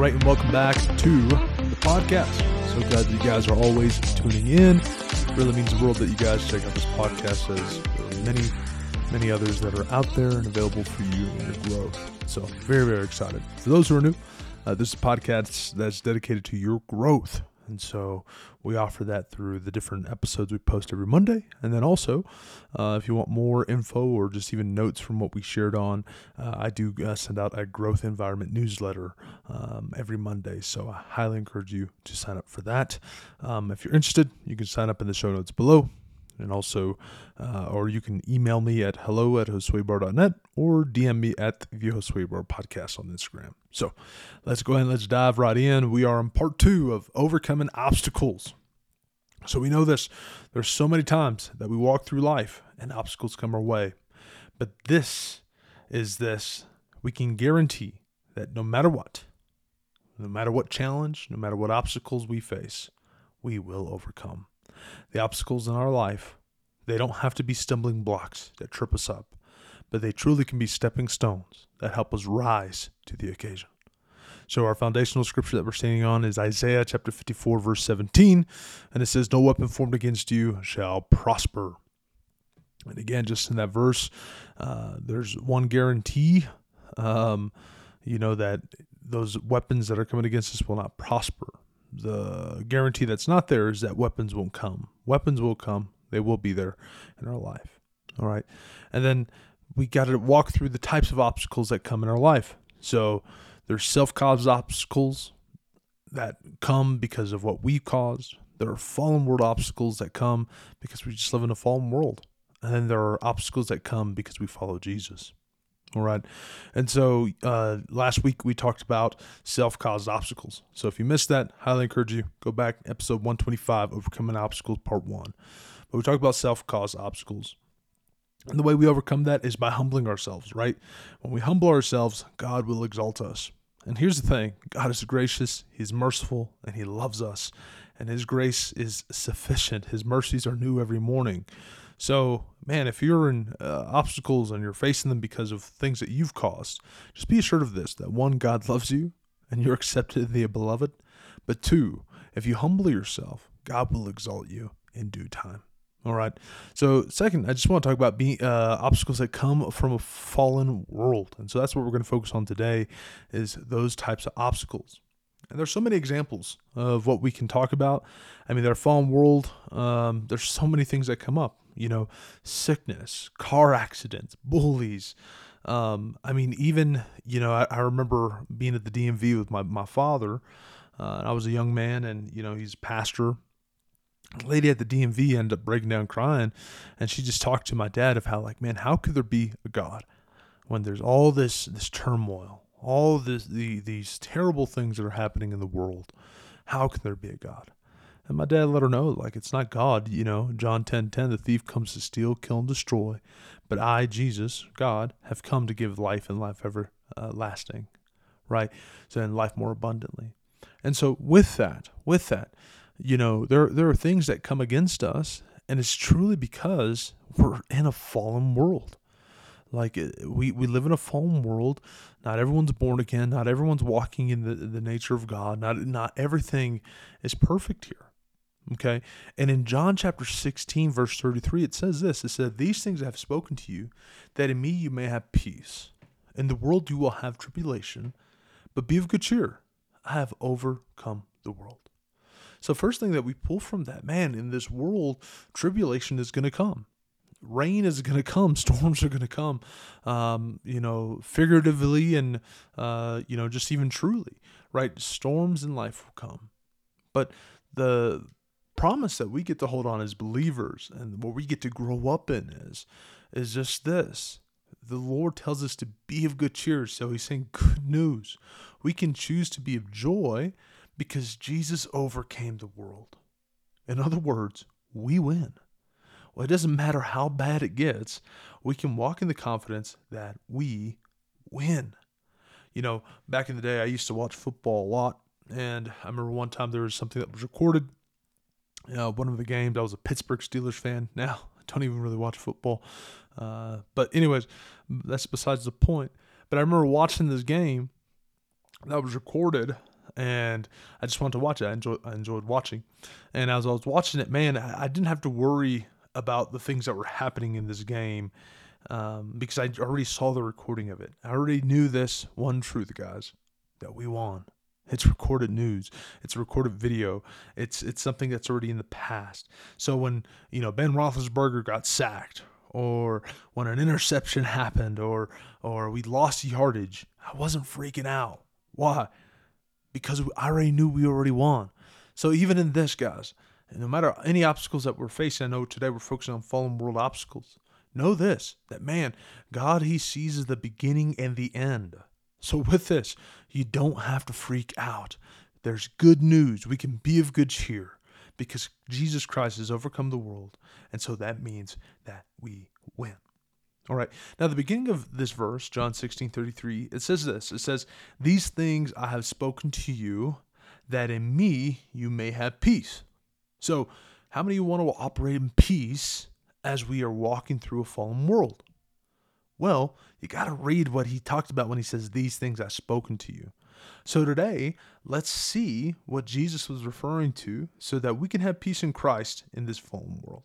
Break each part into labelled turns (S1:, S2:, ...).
S1: right, and welcome back to the podcast. So glad that you guys are always tuning in. It really means the world that you guys check out this podcast, as there are many others that are out there and available for you in your growth. So very, very excited. For those who are new, this is a podcast that's dedicated to your growth. And so we offer that through the different episodes we post every Monday. And then also, if you want more info or just even notes from what we shared on, I do send out a growth environment newsletter every Monday. So I highly encourage you to sign up for that. If you're interested, you can sign up in the show notes below. And also, or you can email me at hello@josuebar.net or DM me at the Josue Bar Podcast on Instagram. So let's go ahead and let's dive right in. We are on part 2 of overcoming obstacles. So we know this. There's so many times that we walk through life and obstacles come our way. But this is this. We can guarantee that no matter what challenge, no matter what obstacles we face, we will overcome. The obstacles in our life, they don't have to be stumbling blocks that trip us up, but they truly can be stepping stones that help us rise to the occasion. So our foundational scripture that we're standing on is Isaiah chapter 54, verse 17, and it says, "No weapon formed against you shall prosper." And again, just in that verse, there's one guarantee, that those weapons that are coming against us will not prosper. The guarantee that's not there is that weapons won't come. Weapons will come. They will be there in our life. All right. And then we got to walk through the types of obstacles that come in our life. So there's self-caused obstacles that come because of what we caused. There are fallen world obstacles that come because we just live in a fallen world. And then there are obstacles that come because we follow Jesus. All right. And so last week we talked about self-caused obstacles. So if you missed that, highly encourage you, go back, episode 125, Overcoming Obstacles, part 1. But we talked about self-caused obstacles. And the way we overcome that is by humbling ourselves, right? When we humble ourselves, God will exalt us. And here's the thing. God is gracious, He's merciful, and He loves us. And His grace is sufficient. His mercies are new every morning. So, man, if you're in obstacles and you're facing them because of things that you've caused, just be assured of this, that 1, God loves you and you're accepted in the beloved. But 2, if you humble yourself, God will exalt you in due time. All right. So second, I just want to talk about obstacles that come from a fallen world. And so that's what we're going to focus on today, is those types of obstacles. And there's so many examples of what we can talk about. I mean, their fallen world, there's so many things that come up. Sickness, car accidents, bullies. I remember being at the DMV with my father. I was a young man, and, he's a pastor. A lady at the DMV ended up breaking down crying, and she just talked to my dad of how, how could there be a God when there's all this turmoil, all these terrible things that are happening in the world? How can there be a God? And my dad let her know, it's not God. John 10:10, the thief comes to steal, kill, and destroy. But I, Jesus, God, have come to give life and life everlasting, right? So, and life more abundantly. And so with that, there are things that come against us, and it's truly because we're in a fallen world. We live in a fallen world. Not everyone's born again. Not everyone's walking in the nature of God. Not everything is perfect here. Okay. And in John chapter 16, verse 33, it says this. It said, "These things I have spoken to you, that in me you may have peace. In the world you will have tribulation, but be of good cheer. I have overcome the world." So first thing that we pull from that, man, in this world, tribulation is going to come. Rain is going to come. Storms are going to come, figuratively and, just even truly, right? Storms in life will come. But the promise that we get to hold on as believers, and what we get to grow up in is just this. The Lord tells us to be of good cheer. So He's saying good news. We can choose to be of joy because Jesus overcame the world. In other words, we win. Well, it doesn't matter how bad it gets. We can walk in the confidence that we win. Back in the day, I used to watch football a lot. And I remember one time there was something that was recorded. One of the games, I was a Pittsburgh Steelers fan. Now, I don't even really watch football. But anyways, that's besides the point. But I remember watching this game that was recorded, and I just wanted to watch it. I enjoyed watching. And as I was watching it, man, I didn't have to worry about the things that were happening in this game because I already saw the recording of it. I already knew this one truth, guys, that we won. It's recorded news. It's a recorded video. It's something that's already in the past. So when, Ben Roethlisberger got sacked, or when an interception happened, or we lost yardage, I wasn't freaking out. Why? Because I already knew we already won. So even in this, guys, no matter any obstacles that we're facing, I know today we're focusing on fallen world obstacles. Know this, that man, God, he sees the beginning and the end. So with this, you don't have to freak out. There's good news. We can be of good cheer because Jesus Christ has overcome the world. And so that means that we win. All right. Now, the beginning of this verse, John 16:33, it says this. It says, "These things I have spoken to you, that in me you may have peace." So how many of you want to operate in peace as we are walking through a fallen world? Well, you got to read what he talked about when he says, "These things I've spoken to you." So today, let's see what Jesus was referring to so that we can have peace in Christ in this fallen world.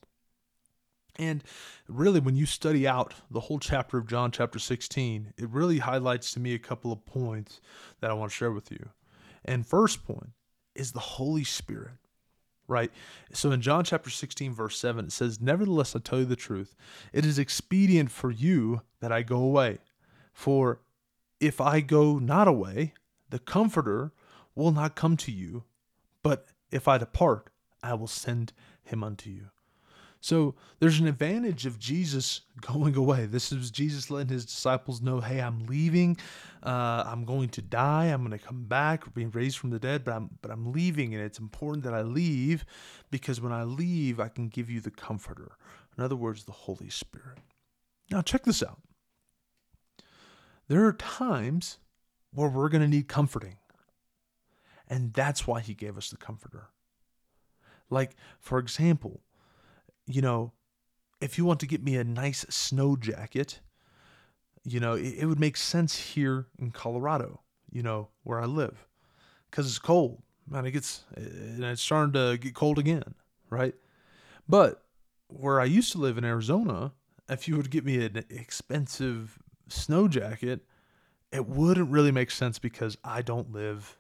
S1: And really, when you study out the whole chapter of John chapter 16, it really highlights to me a couple of points that I want to share with you. And first point is the Holy Spirit, right? So in John chapter 16, verse 7, it says, "Nevertheless, I tell you the truth. It is expedient for you that I go away. For if I go not away, the Comforter will not come to you. But if I depart, I will send him unto you." So there's an advantage of Jesus going away. This is Jesus letting his disciples know, hey, I'm leaving. I'm going to die. I'm going to come back, being raised from the dead, but I'm leaving. And it's important that I leave because when I leave, I can give you the Comforter. In other words, the Holy Spirit. Now check this out. There are times where we're going to need comforting. And that's why he gave us the Comforter. Like, for example, if you want to get me a nice snow jacket, it would make sense here in Colorado, where I live, because it's cold. Man, it's starting to get cold again, right? But where I used to live in Arizona, if you would get me an expensive snow jacket, it wouldn't really make sense because I don't live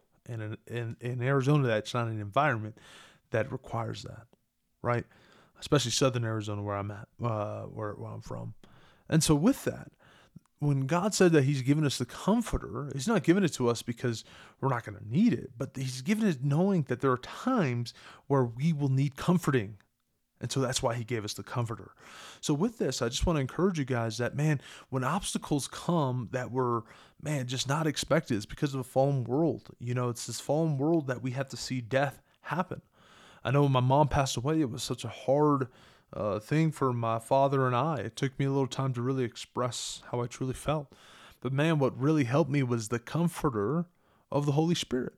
S1: in Arizona. That's not an environment that requires that, right? Especially southern Arizona where I'm at, where I'm from. And so with that, when God said that he's given us the Comforter, he's not giving it to us because we're not going to need it, but he's given it knowing that there are times where we will need comforting. And so that's why he gave us the Comforter. So with this, I just want to encourage you guys that, man, when obstacles come that were, just not expected, it's because of a fallen world. It's this fallen world that we have to see death happen. I know when my mom passed away, it was such a hard thing for my father and I. It took me a little time to really express how I truly felt. But man, what really helped me was the Comforter of the Holy Spirit.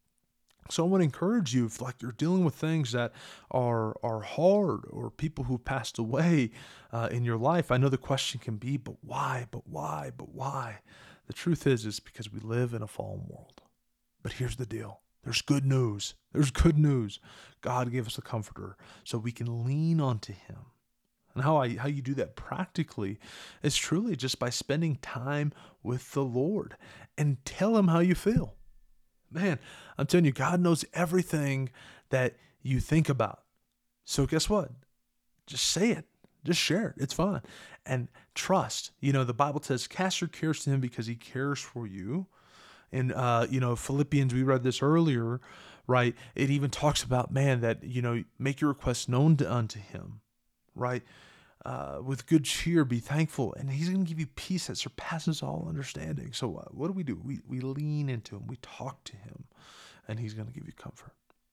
S1: So I want to encourage you, if you're dealing with things that are hard, or people who passed away in your life, I know the question can be, but why, but why, but why? The truth is because we live in a fallen world. But here's the deal. There's good news. There's good news. God gave us a Comforter so we can lean onto him. And how you do that practically is truly just by spending time with the Lord and tell him how you feel. Man, I'm telling you, God knows everything that you think about. So guess what? Just say it. Just share it. It's fine. And trust. The Bible says, cast your cares to him because he cares for you. In Philippians, we read this earlier, right? It even talks about, that, make your requests known unto him, right? With good cheer, be thankful, and he's going to give you peace that surpasses all understanding. So what do? We lean into him, we talk to him, and he's going to give you comfort.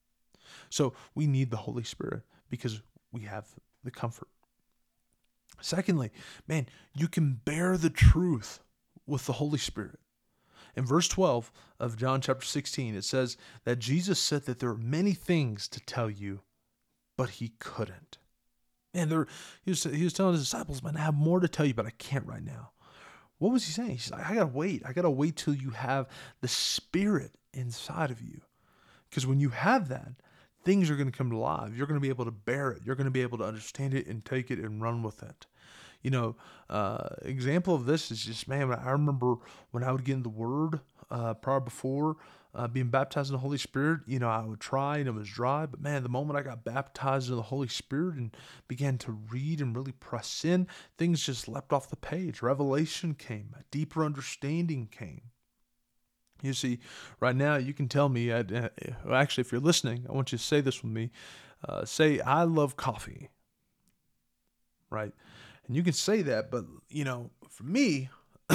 S1: So we need the Holy Spirit because we have the comfort. Secondly, you can bear the truth with the Holy Spirit. In verse 12 of John chapter 16, it says that Jesus said that there are many things to tell you, but he couldn't. And he was telling his disciples, man, I have more to tell you, but I can't right now. What was he saying? He's like, I got to wait. I got to wait till you have the Spirit inside of you. Because when you have that, things are going to come to life. You're going to be able to bear it. You're going to be able to understand it and take it and run with it. Example of this is just, man, I remember when I would get in the Word prior before being baptized in the Holy Spirit, I would try and it was dry. But man, the moment I got baptized in the Holy Spirit and began to read and really press in, things just leapt off the page. Revelation came, a deeper understanding came. You see, right now you can tell me, actually, if you're listening, I want you to say this with me. Say, I love coffee, right? And you can say that, but, for me,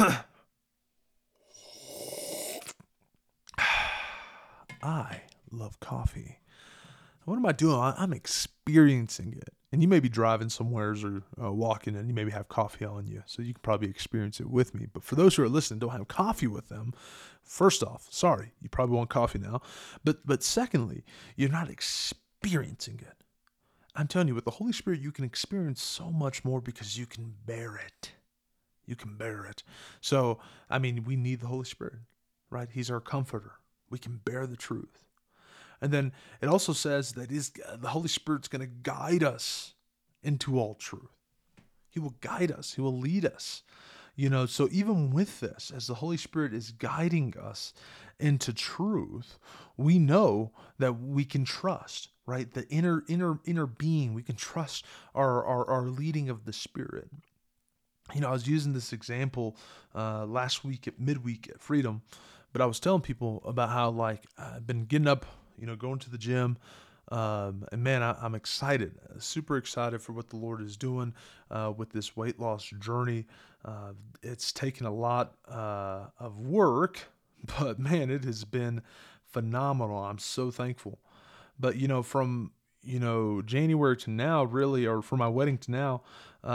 S1: I love coffee. What am I doing? I'm experiencing it. And you may be driving somewheres or walking and you maybe have coffee on you. So you can probably experience it with me. But for those who are listening, don't have coffee with them. First off, sorry, you probably want coffee now. But secondly, you're not experiencing it. I'm telling you, with the Holy Spirit, you can experience so much more because you can bear it. You can bear it. So, we need the Holy Spirit, right? He's our comforter. We can bear the truth. And then it also says that the Holy Spirit's going to guide us into all truth. He will guide us. He will lead us. So even with this, as the Holy Spirit is guiding us into truth, we know that we can trust, right? The inner being, we can trust our leading of the Spirit. I was using this example last week at midweek at Freedom, but I was telling people about how I've been getting up, going to the gym. And man, I'm excited, super excited for what the Lord is doing with this weight loss journey. It's taken a lot of work, but man, it has been phenomenal. I'm so thankful. But, from, January to now, really, or from my wedding to now,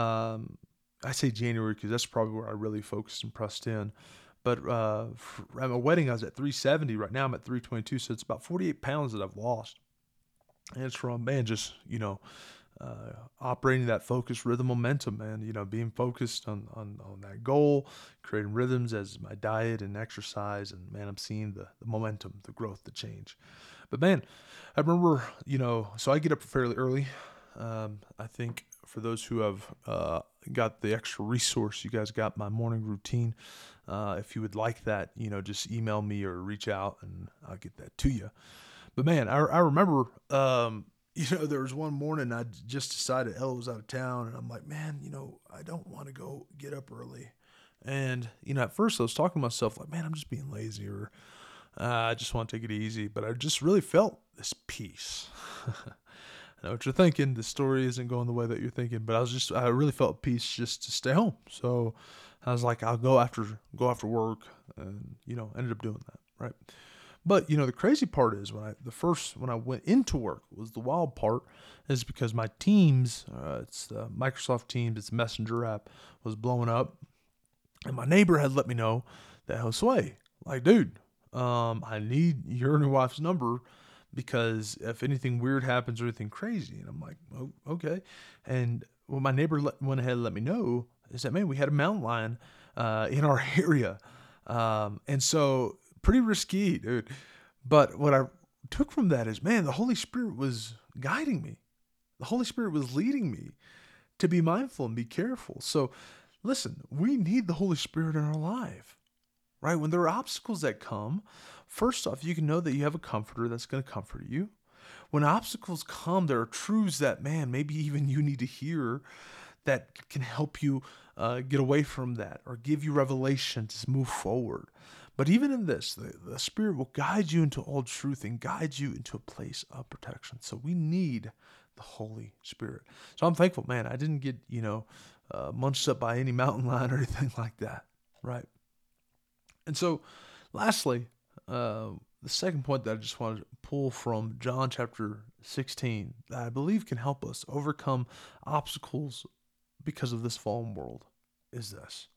S1: I say January because that's probably where I really focused and pressed in. But at my wedding, I was at 370. Right now, I'm at 322. So it's about 48 pounds that I've lost. And it's from, man, just, operating that focus, rhythm, momentum, man, being focused on that goal, creating rhythms as my diet and exercise. And, man, I'm seeing the momentum, the growth, the change. But, man, I remember, so I get up fairly early. I think for those who have got the extra resource, you guys got my morning routine. If you would like that, just email me or reach out and I'll get that to you. But man, I remember, there was one morning I just decided Ella was out of town and I'm like, man, I don't want to go get up early. And, at first I was talking to myself like, man, I'm just being lazy or I just want to take it easy. But I just really felt this peace. I know what you're thinking. The story isn't going the way that you're thinking, but I really felt peace just to stay home. So I was like, I'll go after work and, ended up doing that. Right. But, the crazy part is when I went into work was the wild part is because my Teams, it's the Microsoft Teams, it's a messenger app, was blowing up. And my neighbor had let me know that, Josue, dude, I need your and your wife's number because if anything weird happens or anything crazy. And I'm like, oh, okay. And what my neighbor went ahead and let me know is that, man, we had a mountain lion in our area. And so pretty risky, dude. But what I took from that is, man, the Holy Spirit was guiding me. The Holy Spirit was leading me to be mindful and be careful. So listen, we need the Holy Spirit in our life, right? When there are obstacles that come, first off, you can know that you have a comforter that's going to comfort you. When obstacles come, there are truths that, man, maybe even you need to hear that can help you get away from that or give you revelation to move forward. But even in this, the Spirit will guide you into all truth and guide you into a place of protection. So we need the Holy Spirit. So I'm thankful, man. I didn't get, munched up by any mountain lion or anything like that, right? And so lastly, the second point that I just wanted to pull from John chapter 16 that I believe can help us overcome obstacles because of this fallen world is this.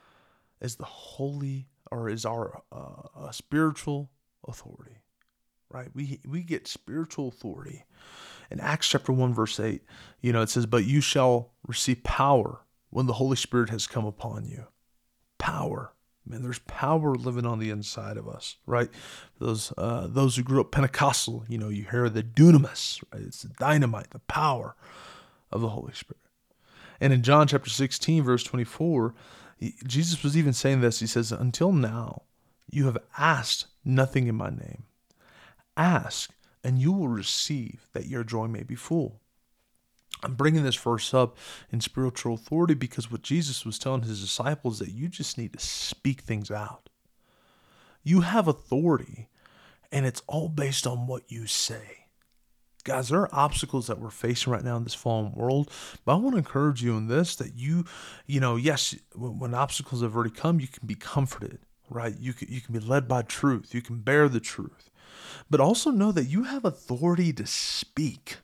S1: Is the holy or is our spiritual authority, right? We get spiritual authority. In Acts chapter 1, verse 8, it says, but you shall receive power when the Holy Spirit has come upon you. Power. Man, there's power living on the inside of us, right? Those who grew up Pentecostal, you hear the dunamis, right? It's the dynamite, the power of the Holy Spirit. And in John chapter 16, verse 24, Jesus was even saying this. He says, "Until now, you have asked nothing in my name. Ask, and you will receive, that your joy may be full." I'm bringing this verse up in spiritual authority because what Jesus was telling his disciples that you just need to speak things out. You have authority, and it's all based on what you say. Guys, there are obstacles that we're facing right now in this fallen world, but I want to encourage you in this, that yes, when obstacles have already come, you can be comforted, right? You can be led by truth. You can bear the truth, but also know that you have authority to speak.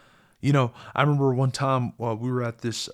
S1: I remember one time while we were at this,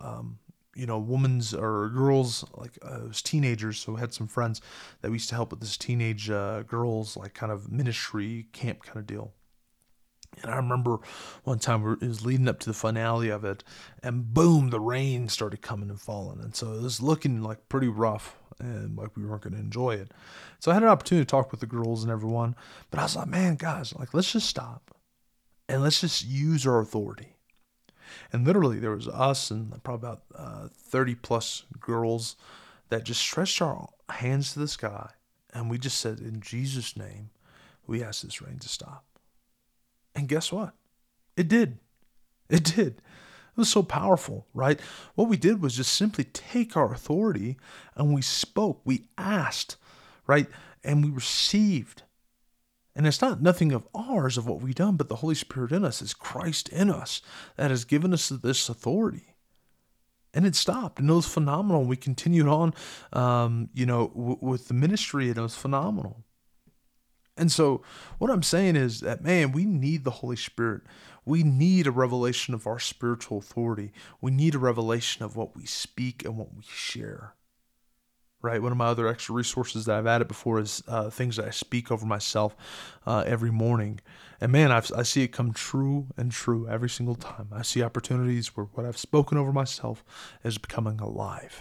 S1: women's or girls, like it was teenagers. So we had some friends that we used to help with this teenage girls, like kind of ministry camp kind of deal. And I remember one time it was leading up to the finale of it, and boom, the rain started coming and falling. And so it was looking like pretty rough and like we weren't going to enjoy it. So I had an opportunity to talk with the girls and everyone, but I was like, man, guys, like, let's just stop. And let's just use our authority. And literally, there was us and probably about 30 plus girls that just stretched our hands to the sky. And we just said, in Jesus' name, we ask this rain to stop. And guess what? It did. It did. It was so powerful, right? What we did was just simply take our authority and we spoke. We asked, right? And we received. And it's not nothing of ours of what we've done, but the Holy Spirit in us, is Christ in us, that has given us this authority. And it stopped, and it was phenomenal. We continued on, with the ministry, and it was phenomenal. And so what I'm saying is that, man, we need the Holy Spirit. We need a revelation of our spiritual authority. We need a revelation of what we speak and what we share. Right. One of my other extra resources that I've added before is things that I speak over myself every morning. And man, I see it come true and true every single time. I see opportunities where what I've spoken over myself is becoming alive.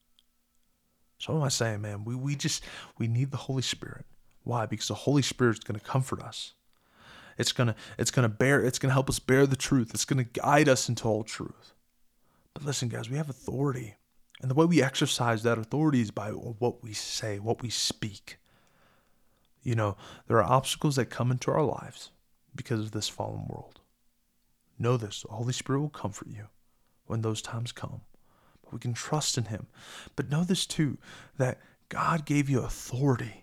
S1: So what am I saying, man? We need the Holy Spirit. Why? Because the Holy Spirit is going to comfort us. It's going to help us bear the truth. It's going to guide us into all truth. But listen, guys, we have authority. And the way we exercise that authority is by what we say, what we speak. There are obstacles that come into our lives because of this fallen world. Know this, the Holy Spirit will comfort you when those times come. But we can trust in Him. But know this too, that God gave you authority.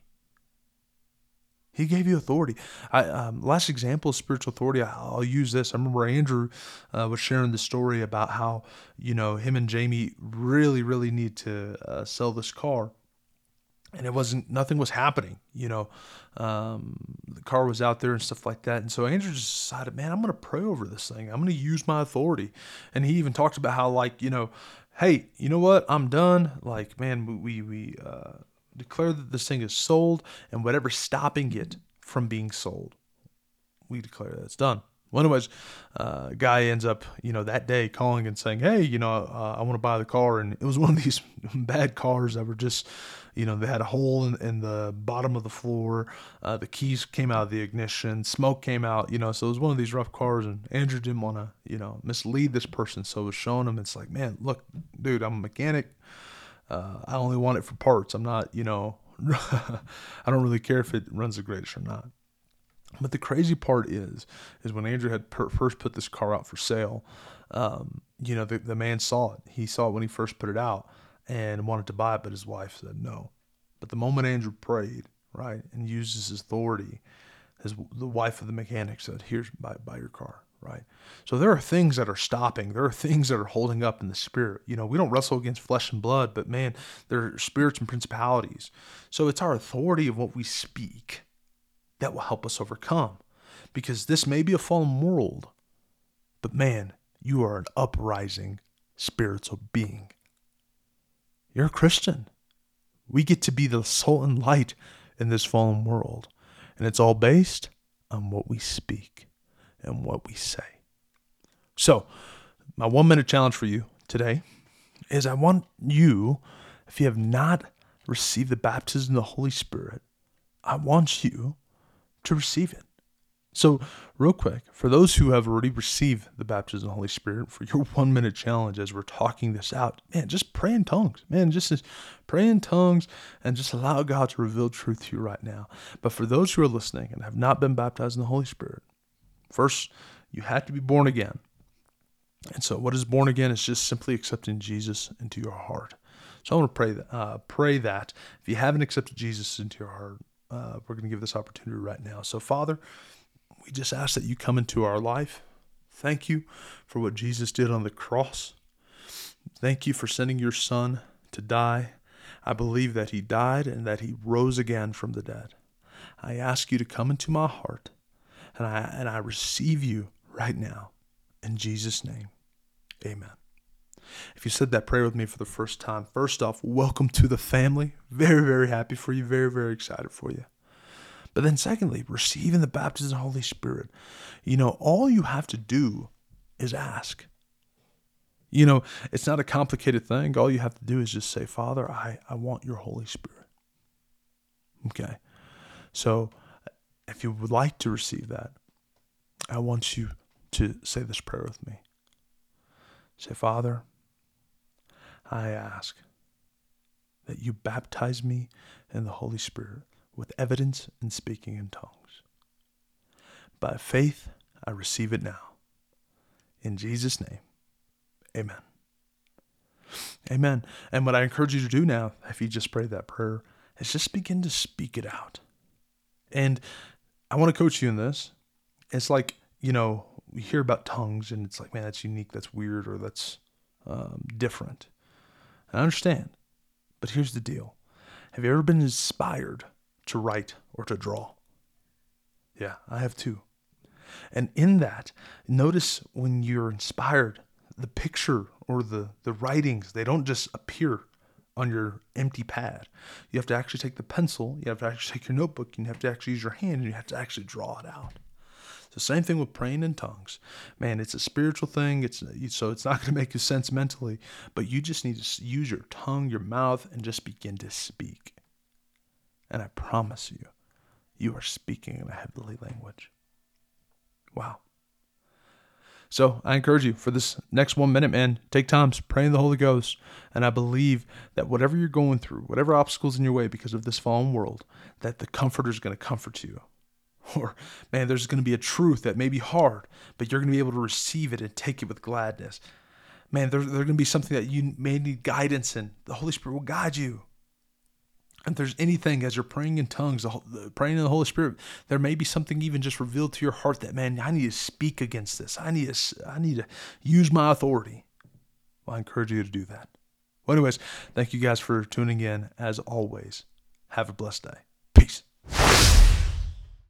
S1: He gave you authority. Last example of spiritual authority, I'll use this. I remember Andrew was sharing the story about how, him and Jamie really, really need to sell this car. And nothing was happening, the car was out there and stuff like that. And so Andrew just decided, man, I'm going to pray over this thing. I'm going to use my authority. And he even talked about how, hey, you know what? I'm done. Like, man, we declare that this thing is sold, and whatever's stopping it from being sold, we declare that it's done. Well, anyways, guy ends up, that day calling and saying, hey, I want to buy the car. And it was one of these bad cars that were just, they had a hole in the bottom of the floor. The keys came out of the ignition. Smoke came out, so it was one of these rough cars. And Andrew didn't want to, mislead this person. So it was showing him, it's like, man, look, dude, I'm a mechanic. I only want it for parts. I'm not, I don't really care if it runs the greatest or not. But the crazy part is when Andrew had first put this car out for sale, the man saw it. He saw it when he first put it out and wanted to buy it, but his wife said no. But the moment Andrew prayed, right, and used his authority, the wife of the mechanic said, here's, buy your car. Right. So there are things that are stopping. There are things that are holding up in the spirit. We don't wrestle against flesh and blood, but man, there are spirits and principalities. So it's our authority of what we speak that will help us overcome, because this may be a fallen world, but man, you are an uprising spiritual being. You're a Christian. We get to be the salt and light in this fallen world, and it's all based on what we speak and what we say. So, my 1 minute challenge for you today is I want you, if you have not receive the baptism of the Holy Spirit, I want you to receive it. So real quick, for those who have already received the baptism of the Holy Spirit, for your 1 minute challenge as we're talking this out, man, just pray in tongues, man, just pray in tongues and just allow God to reveal truth to you right now. But for those who are listening and have not been baptized in the Holy Spirit, first, you have to be born again. And so what is born again is just simply accepting Jesus into your heart. So I want to pray that if you haven't accepted Jesus into your heart, we're going to give this opportunity right now. So Father, we just ask that you come into our life. Thank you for what Jesus did on the cross. Thank you for sending your Son to die. I believe that he died and that he rose again from the dead. I ask you to come into my heart, and I receive you right now. In Jesus' name, amen. If you said that prayer with me for the first time, first off, welcome to the family. Very, very happy for you. Very, very excited for you. But then secondly, receiving the baptism of the Holy Spirit. All you have to do is ask. It's not a complicated thing. All you have to do is just say, Father, I want your Holy Spirit. Okay. So if you would like to receive that, I want you to say this prayer with me. Say, Father, I ask that you baptize me in the Holy Spirit with evidence and speaking in tongues. By faith, I receive it now. In Jesus' name, amen. Amen. And what I encourage you to do now, if you just pray that prayer, is just begin to speak it out. And I want to coach you in this. It's like, we hear about tongues and it's like, man, that's unique, that's weird, or that's different. And I understand. But here's the deal. Have you ever been inspired to write or to draw? Yeah, I have too. And in that, notice when you're inspired, the picture or the writings, they don't just appear on your empty pad. You have to actually take the pencil, you have to actually take your notebook, and you have to actually use your hand, and you have to actually draw it out. The same thing with praying in tongues. Man, it's a spiritual thing. So it's not going to make sense mentally, but you just need to use your tongue, your mouth, and just begin to speak. And I promise you, you are speaking in a heavenly language. Wow. So I encourage you for this next 1 minute, man, take time to pray in the Holy Ghost. And I believe that whatever you're going through, whatever obstacles in your way because of this fallen world, that the Comforter is going to comfort you. Or, man, there's going to be a truth that may be hard, but you're going to be able to receive it and take it with gladness. Man, there's going to be something that you may need guidance in. The Holy Spirit will guide you. And if there's anything, as you're praying in tongues, praying in the Holy Spirit, there may be something even just revealed to your heart that, man, I need to speak against this. I need to use my authority. Well, I encourage you to do that. Well, anyways, thank you guys for tuning in. As always, have a blessed day.